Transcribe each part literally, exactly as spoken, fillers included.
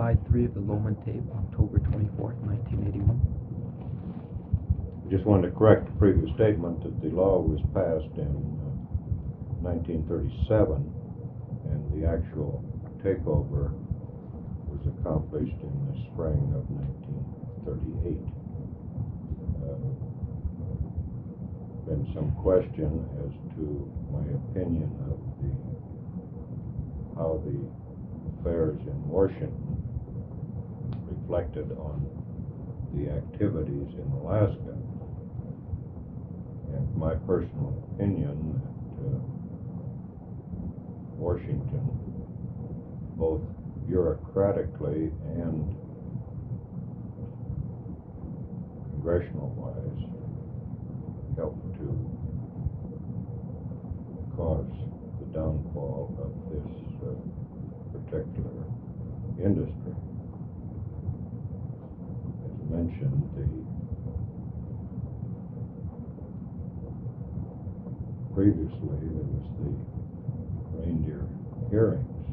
side three of the Lohman tape, October twenty-fourth, nineteen eighty-one. Just wanted to correct the previous statement that the law was passed in uh, nineteen thirty-seven, and the actual takeover was accomplished in the spring of nineteen thirty-eight. Uh, been some question as to my opinion of the how the affairs in Washington reflected on the activities in Alaska. And my personal opinion that uh, Washington, both bureaucratically and congressional-wise, helped to cause the downfall of this uh, particular industry. As mentioned, the previously there was the reindeer hearings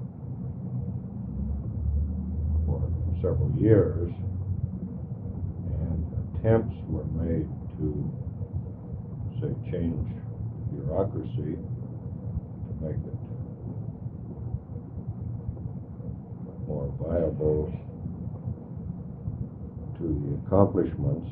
for several years, and attempts were made to, say, change bureaucracy to make it more viable to the accomplishments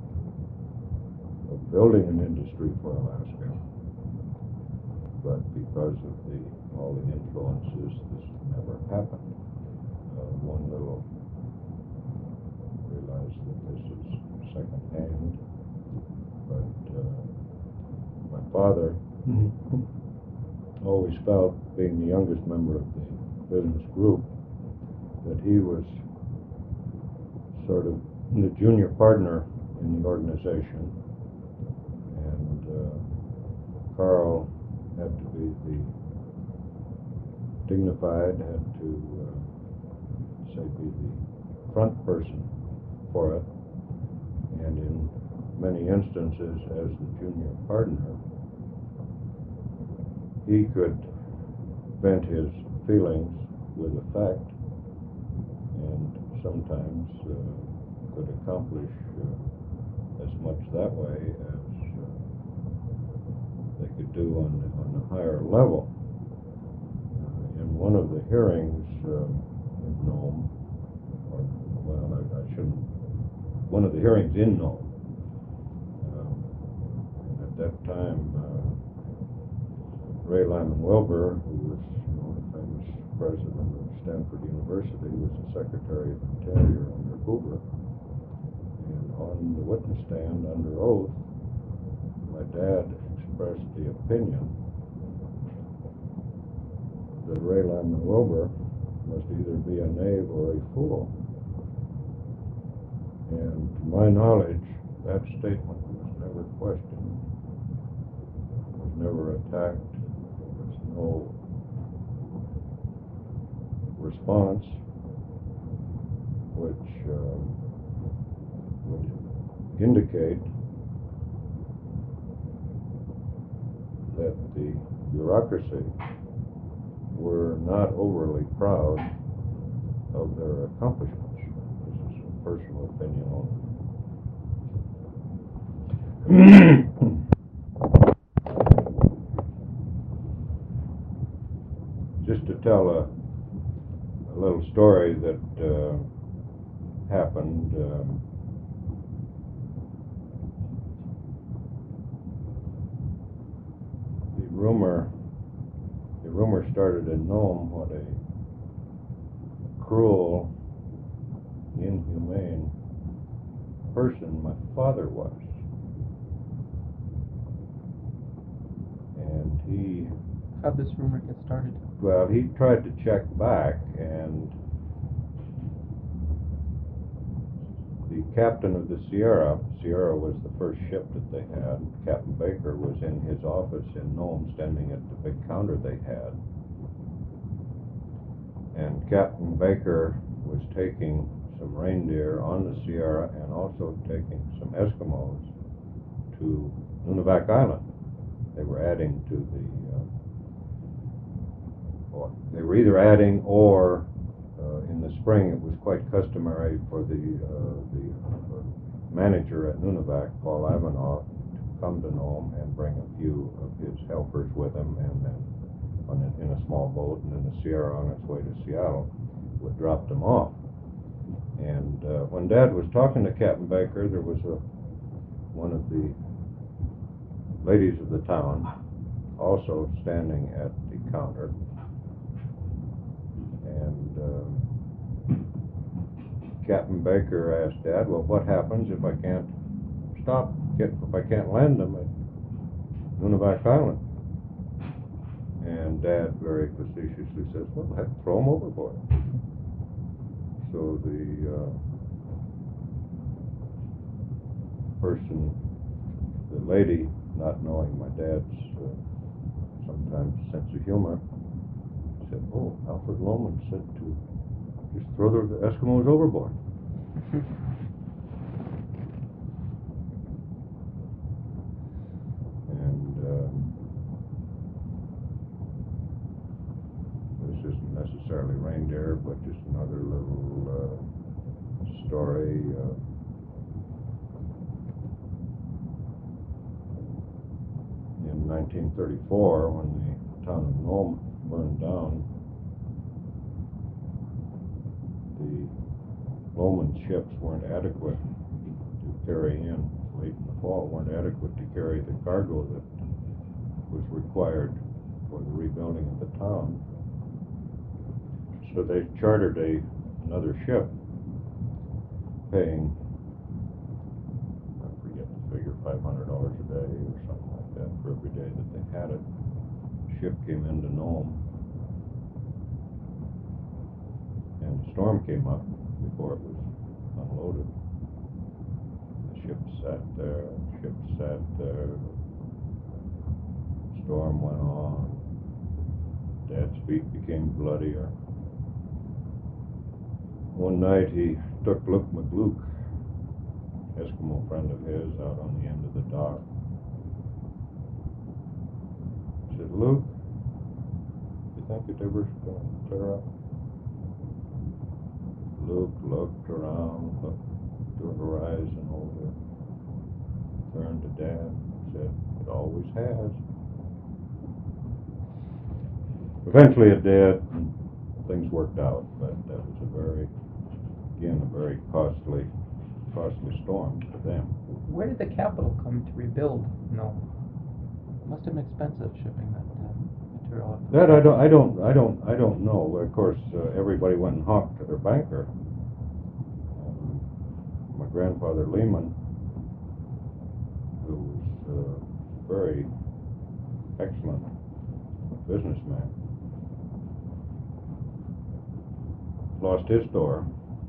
of building an industry for Alaska. But because of the all the influences, this never happened. Uh, one little realized that this is secondhand, but uh, my father mm-hmm. always felt, being the youngest member of the business group, that he was sort of the junior partner in the organization, and uh, Carl had to be the dignified, had to uh, say be the front person for it, and in many instances as the junior partner, he could vent his feelings with effect, and sometimes uh, could accomplish uh, as much that way as uh, they could do on, on a higher level. Uh, in one of the hearings uh, in Nome, or, well, I, I shouldn't, one of the hearings in Nome, uh, at that time, uh, Ray Lyman Wilbur, who was, you know, the famous president of Stanford University, was the Secretary of Interior under Hoover, and on the witness stand under oath, my dad expressed the opinion that Ray Lyman Wilbur must either be a knave or a fool. And to my knowledge, that statement was never questioned, was never attacked, there was no response which uh, would indicate that the bureaucracy were not overly proud of their accomplishments. This is a personal opinion only. Just to tell a, a little story that uh, happened. Um, the rumor, the rumor started in Nome what a cruel, inhumane person my father was, and he. How'd this rumor get started? Well, he tried to check back, and the captain of the Sierra, Sierra was the first ship that they had, Captain Baker was in his office in Nome, standing at the big counter they had, and Captain Baker was taking some reindeer on the Sierra and also taking some Eskimos to Nunivak Island. They were adding to the uh, They were either adding or, uh, in the the spring, it was quite customary for the uh, the uh, manager at Nunivak, Paul Ivanoff, to come to Nome and bring a few of his helpers with him, and then on a, in a small boat, and then the Sierra on its way to Seattle would drop them off. And uh, when Dad was talking to Captain Baker, there was a one of the ladies of the town also standing at the counter, and um, Captain Baker asked Dad, "Well, what happens if I can't stop, get, if I can't land them at Nunivak Island?" And Dad very facetiously says, "Well, heck, throw them overboard." So the uh, person, the lady, not knowing my dad's uh, sometimes sense of humor, said, "Oh, Alfred Lohman said to just throw the Eskimos overboard." And um, this isn't necessarily reindeer, but just another little uh, story. Uh, in nineteen thirty-four, when the town of Nome burned down, the Lohman ships weren't adequate to carry in, late in the fall, weren't adequate to carry the cargo that was required for the rebuilding of the town. So they chartered a another ship, paying, I forget the figure, five hundred dollars a day or something like that for every day that they had it. The ship came into Nome, and the storm came up before it was unloaded. The ship sat there, the ship sat there, the storm went on, Dad's feet became bloodier. One night he took Luke McLuke, Eskimo friend of his, out on the end of the dock. He said, "Luke, you think it ever going to clear up?" Luke looked around, looked to the horizon over, turned to Dad and said, "It always has." Eventually it did, and things worked out, but that was a very, again, a very costly, costly storm for them. Where did the capital come to rebuild Nome? It must have been expensive shipping that uh, material up. That I don't, I don't, I don't, I don't know. Of course, uh, everybody went and hawked to their banker. Um, my grandfather Lehman, who was a very excellent businessman, lost his store,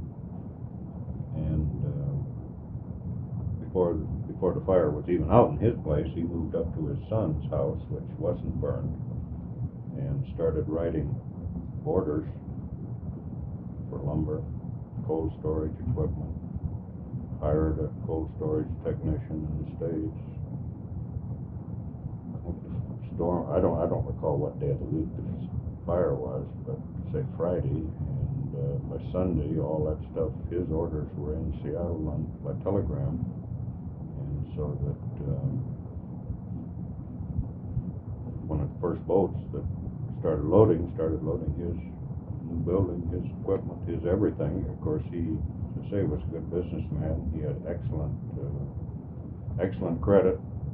and uh, before before the fire was even out in his place, he moved up to his son's house, which wasn't burned, and started writing orders for lumber, cold storage equipment, hired a cold storage technician in the States. I think the storm, I don't I don't recall what day of the week the fire was, but say Friday, and uh, by Sunday all that stuff, his orders were in Seattle on, by telegram, and so that um, one of the first boats that started loading, started loading his new building, his equipment, his everything. Of course, he, as I say, was a good businessman. He had excellent, uh, excellent credit,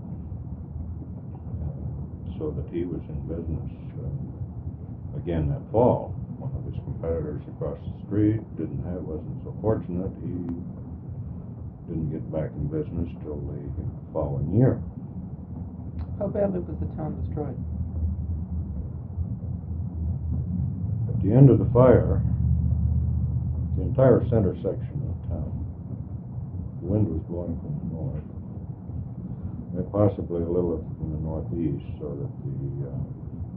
uh, so that he was in business uh, again that fall. One of his competitors across the street didn't have, wasn't so fortunate. He didn't get back in business till the following year. How badly was the town destroyed? At the end of the fire, the entire center section of town, the wind was blowing from the north, and possibly a little from the northeast, so that the uh,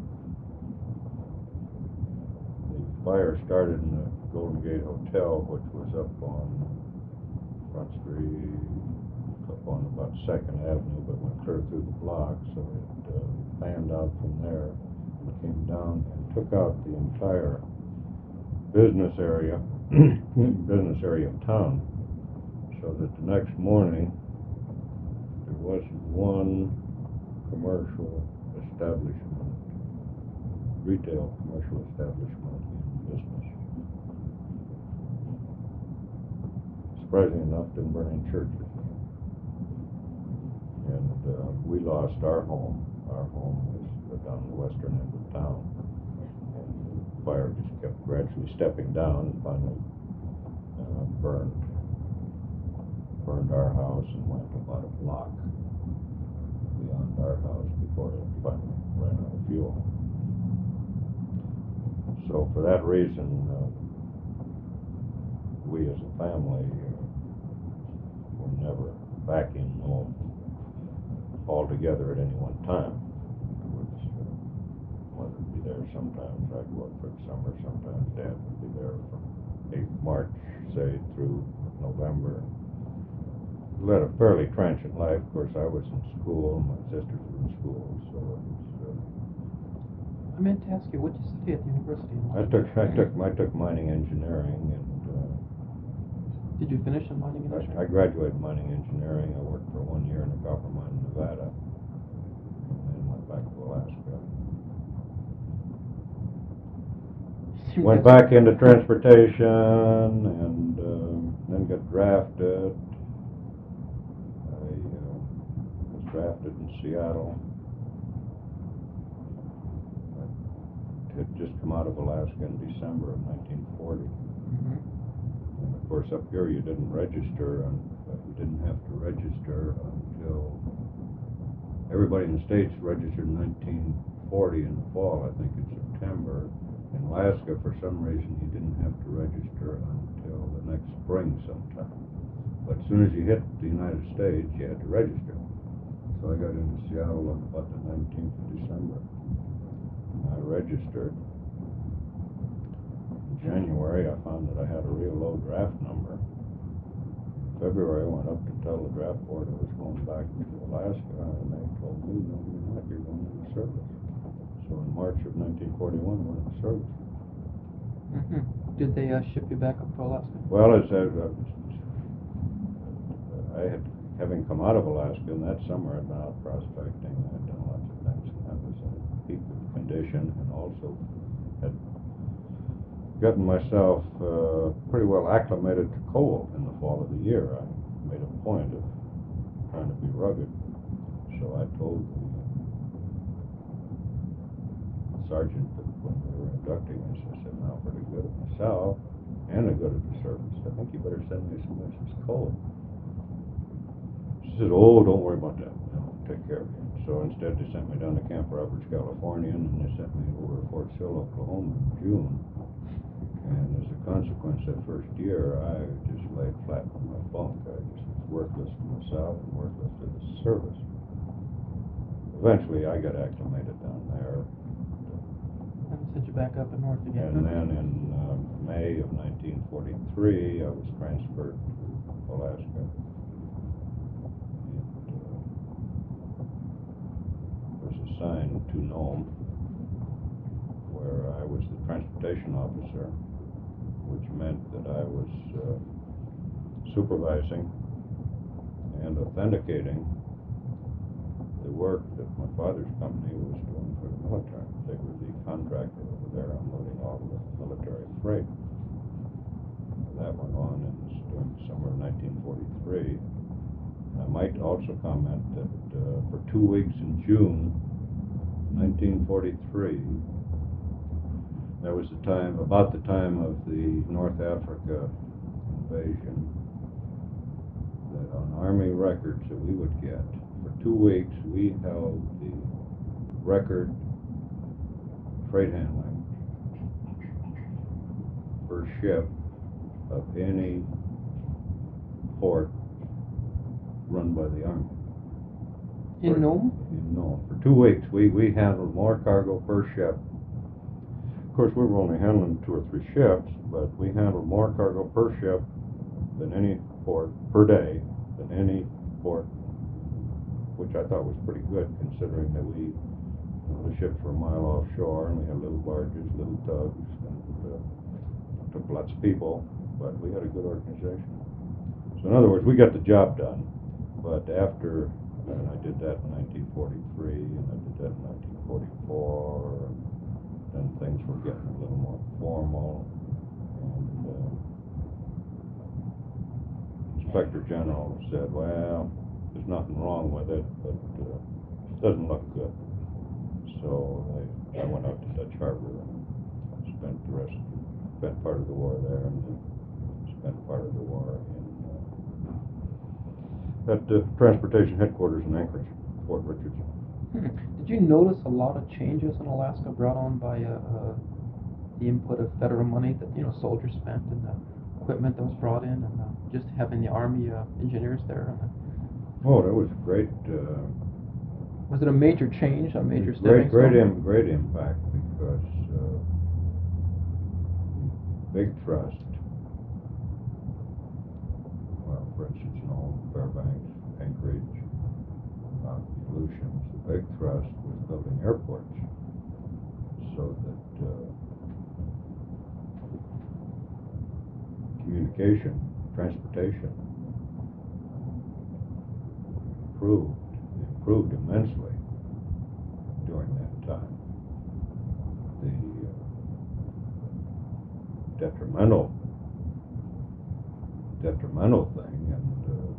the fire started in the Golden Gate Hotel, which was up on Front Street, up on about Second Avenue, but went clear through the block, so it uh, fanned out from there and came down and took out the entire business area business area of town. So that the next morning, there wasn't one commercial establishment, retail commercial establishment in business. Surprisingly enough, didn't burn any churches. And uh, we lost our home. Our home was down the western end of town. And the fire just kept gradually stepping down and finally uh, burned burned our house and went about a block beyond our house before it finally ran out of fuel. So for that reason, uh, we as a family uh, were never back in Nome all together at any one time. Which, uh, Mother would be there sometimes. I'd go up for the summer. Sometimes Dad would be there from March, say, through November. Led a fairly transient life. Of course, I was in school, my sisters were in school, so it was. Uh, I meant to ask you, what did you study at the university? In I took, I took, I took mining engineering, and uh, did you finish in mining engineering? I, I graduated mining engineering. I worked for one year in a copper mine in Nevada, and then went back to Alaska. You Went guys- back into transportation, and uh, then got drafted. I uh, was drafted in Seattle. I had just come out of Alaska in December of nineteen forty. Mhm. And of course, up here you didn't register, and uh, you didn't have to register until everybody in the States registered in nineteen forty in the fall, I think in September. In Alaska, for some reason, you didn't have to register until the next spring sometime. But as soon as you hit the United States, you had to register. So I got into Seattle on about the nineteenth of December. I registered. In January, I found that I had a real low draft number. In February, I went up to tell the draft board I was going back to Alaska, and they told me, no, you're not, you're going into service. So in March of nineteen forty-one, I went into service. Mhm. Did they uh, ship you back up to Alaska? Well, as I, I had, having come out of Alaska, and that summer I'd been out prospecting, I'd done lots of things, and I was in a peak of condition, and also had gotten myself uh, pretty well acclimated to cold in the fall of the year. I made a point of trying to be rugged, so I told the sergeant that when they were inducting us, I said, now for the good of myself and the good of the service, I think you better send me somewhere that's cold. She said, oh, don't worry about that. I'll take care of you. So instead they sent me down to Camp Roberts, California, and then they sent me over to Fort Sill, Oklahoma in June. And as a consequence, that first year, I just laid flat on my bunk. I just was worthless to myself and worthless to the service. Eventually, I got acclimated down there. And they sent you back up and north again. And then in uh, May of nineteen forty-three, I was transferred to Alaska. And uh, was assigned to Nome, where I was the transportation officer, which meant that I was uh, supervising and authenticating the work that my father's company was doing for the military. They were the contractor over there unloading all the military freight. That went on in the, during the summer of nineteen forty-three. And I might also comment that uh, for two weeks in June nineteen forty-three, that was the time, about the time of the North Africa invasion, that on Army records that we would get, for two weeks we held the record freight handling per ship of any port run by the Army. In For- Nome? In Nome. For two weeks we, we handled more cargo per ship. Of course, we were only handling two or three ships, but we handled more cargo per ship than any port per day, than any port, which I thought was pretty good considering that we, you know, the ships were a mile offshore and we had little barges, little tugs, and uh, took lots of people, but we had a good organization. So in other words, we got the job done. But after, and I did that in nineteen forty-three, and I did that in nineteen forty-four, and then things were getting a little more formal, and uh, Inspector General said, well, there's nothing wrong with it, but uh, it doesn't look good. So I, I went out to Dutch Harbor and spent the rest, spent part of the war there, and then spent part of the war in uh, at the transportation headquarters in Anchorage, Fort Richardson. Hmm. Did you notice a lot of changes in Alaska brought on by uh, uh, the input of federal money that you know soldiers spent and the equipment that was brought in, and uh, just having the Army uh, engineers there? And, uh, Oh, that was a great. Uh, was it a major change, a major great, stepping great, stone? Im- great impact because uh, big thrust. Well, for instance, Nome, Fairbanks, Anchorage, uh, Aleutians. The big thrust was building airports so that uh, communication, transportation improved, improved immensely during that time. The uh, detrimental, detrimental thing, and uh,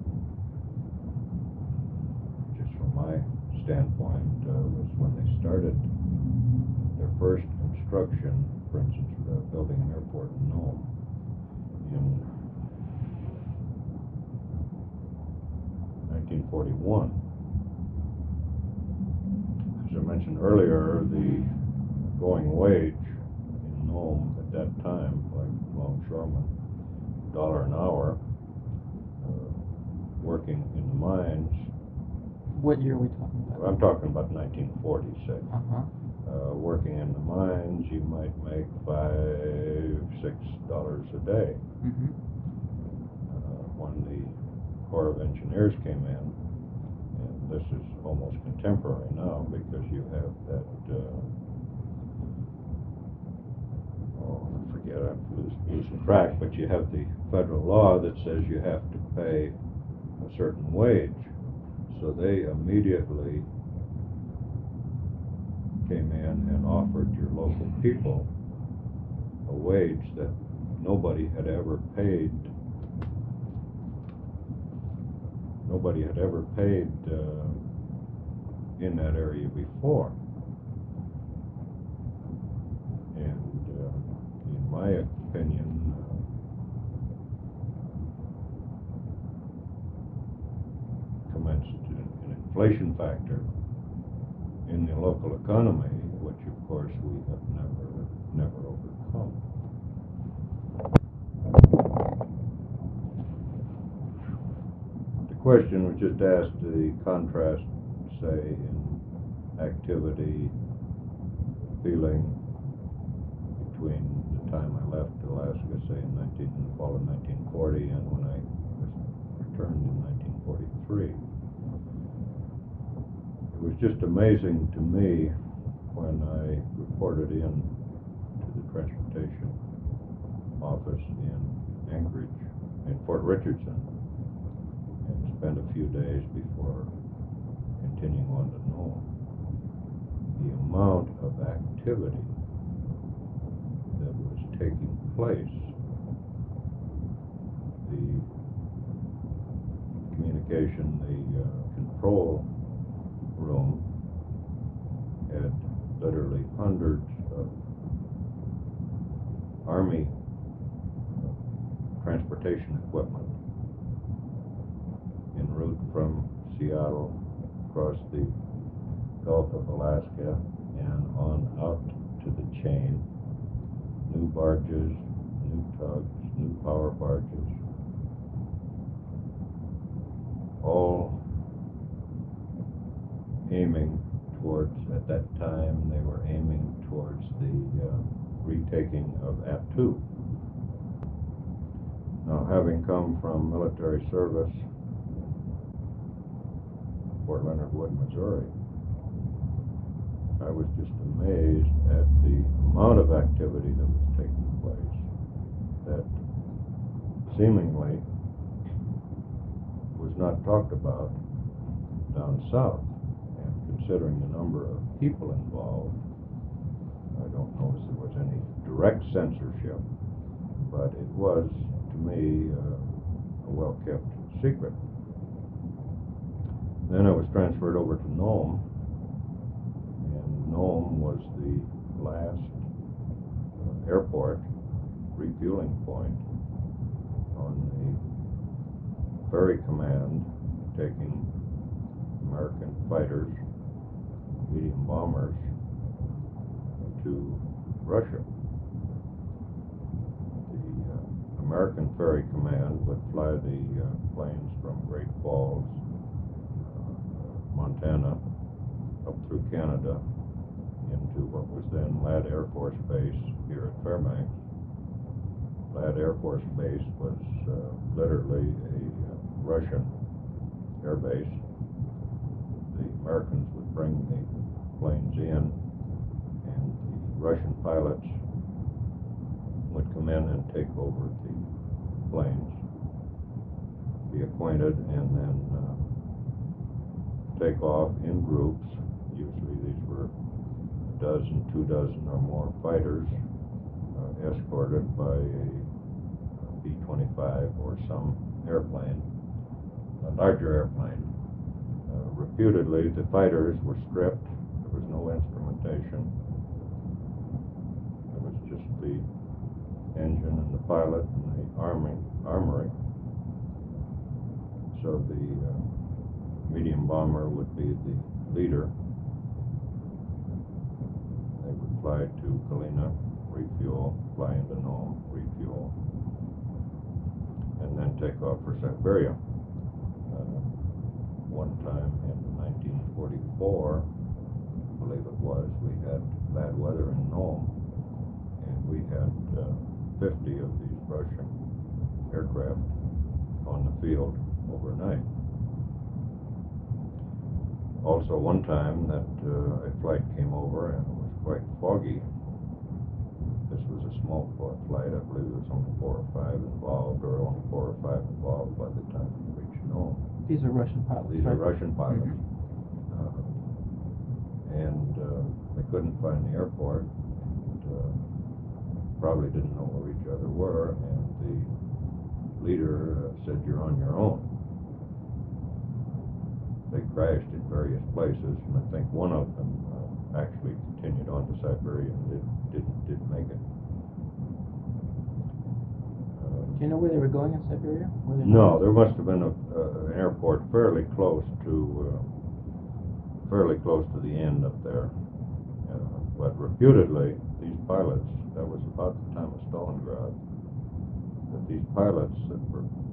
just from my standpoint, uh, was when they started their first construction, for instance, uh, building an airport in Nome in nineteen forty-one. As I mentioned earlier, the going wage in Nome at that time, like longshoremen, a dollar an hour, uh, working in the mines. What year are we talking about? I'm talking about nineteen forty, say. Uh-huh. Uh, working in the mines, you might make five, six dollars a day. Mm-hmm. Uh, when the Corps of Engineers came in, and this is almost contemporary now because you have that, uh, oh, I forget, I'm losing, losing track, but you have the federal law that says you have to pay a certain wage. So they immediately came in and offered your local people a wage that nobody had ever paid. Nobody had ever paid uh, in that area before. And uh, in my opinion, uh, commenced an inflation factor in the local economy, which of course we have never, never overcome. The question was just asked, the contrast, say, in activity, feeling between the time I left Alaska, say in nineteen, in the fall of nineteen forty, and when I was returned in nineteen forty-three. It was just amazing to me when I reported in to the transportation office in Anchorage, in Fort Richardson, and spent a few days before continuing on to Nome. The amount of activity that was taking place, the communication, the uh, control room had literally hundreds of Army transportation equipment en route from Seattle across the Gulf of Alaska and on out to the chain. New barges, new tugs, new power barges, all aiming towards, at that time they were aiming towards the uh, retaking of Attu. Now, having come from military service in Fort Leonard Wood, Missouri, I was just amazed at the amount of activity that was taking place that seemingly was not talked about down south. And considering the number of people involved, I don't notice there was any direct censorship, but it was, to me, uh, a well-kept secret. Then I was transferred over to Nome, and Nome was the last uh, airport refueling point on the ferry command taking American fighters, medium bombers, to Russia. The uh, American ferry command would fly the uh, planes from Great Falls, uh, Montana, up through Canada into what was then Ladd Air Force Base here at Fairbanks. Ladd Air Force Base was uh, literally a uh, Russian air base. The Americans would bring the planes in, and the Russian pilots would come in and take over the planes, be acquainted, and then uh, take off in groups. Usually these were a dozen, two dozen or more fighters, uh, escorted by a B twenty-five or some airplane, a larger airplane. Uh, reputedly, the fighters were stripped. There was no instrumentation. It was just the engine and the pilot and the arming, armory. So the uh, medium bomber would be the leader. They would fly to Galena, refuel, fly into Nome, refuel, and then take off for Siberia. Uh, one time in nineteen forty-four, I believe it was, we had bad weather in Nome, and we had uh, fifty of these Russian aircraft on the field overnight. Also, one time that uh, a flight came over and it was quite foggy. This was a small flight. I believe there was only four or five involved, or only four or five involved by the time we reached Nome. These are Russian pilots, These right? are Russian pilots. Mm-hmm. uh, and uh, they couldn't find the airport, and uh, probably didn't know where each other were, and the leader uh, said, "You're on your own." They crashed at various places, and I think one of them uh, actually continued on to Siberia and did, didn't did make it. Uh, Do you know where they were going in Siberia? Were they no, going? there must have been a, uh, an airport fairly close to uh, fairly close to the end up there. Uh, but reputedly, these pilots, that was about the time of Stalingrad, that these pilots that were